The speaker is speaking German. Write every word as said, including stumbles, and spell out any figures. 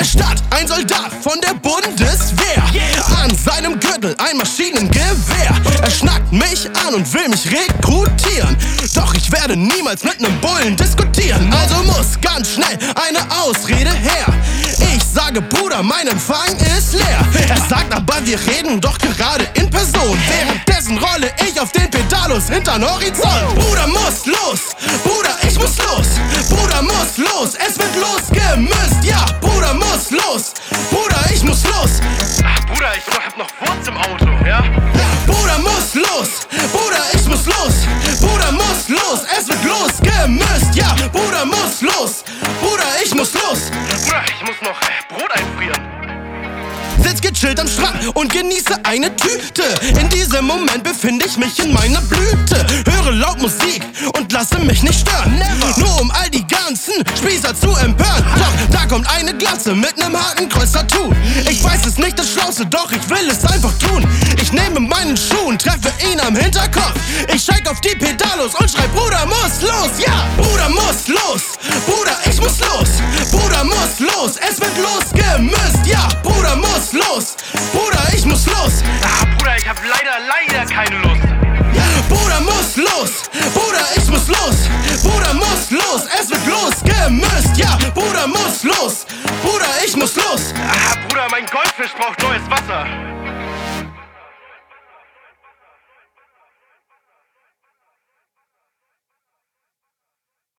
Stadt, ein Soldat von der Bundeswehr. An seinem Gürtel ein Maschinengewehr. Er schnackt mich an und will mich rekrutieren. Doch ich werde niemals mit nem Bullen diskutieren. Also muss ganz schnell eine Ausrede her. Ich sage, Bruder, mein Empfang ist leer. Er sagt aber, wir reden doch gerade in Person. Währenddessen rolle ich auf den Pedalos hintern Horizont. Bruder muss los, Bruder, ich muss los. Bruder muss los, es wird losgemüsst. Ja, Bruder muss los, Bruder, ich muss los. Ach, Bruder, ich hab noch Wurz im Auto, ja? Bruder muss los, Bruder, ich muss los. Bruder muss los, es wird losgemüsst. Ja, Bruder muss los, Bruder, ich muss los. Bruder, ich muss noch Brot einfrieren. Sitz gechillt am Strand und genieße eine Tüte. In diesem Moment befinde ich mich in meiner Blüte. Höre laut Musik und lasse mich nicht stören. Never. Nur um all die ganzen Spießer zu empören. Doch da kommt eine Glatze mit nem Hakenkreuz-Tattoo. Ich weiß es nicht das Schlauste, doch ich will es einfach tun. Ich nehme meinen Schuh und treffe ihn am Hinterkopf. Ich steig auf die Pedalos und schrei, Bruder muss los. Ja, Bruder muss los. Bruder, ich muss los. Bruder muss los. Es wird losgemüsst. Ja, Bruder muss los. Bruder, ich muss los. Ah, Bruder, ich hab leider, leider keine Lust. Bruder muss los. Bruder, ich muss los. Bruder muss los. Es wird losgemüsst. Ja, Bruder muss los. Bruder, ich muss los. Ah, Bruder, mein Goldfisch braucht neues Wasser.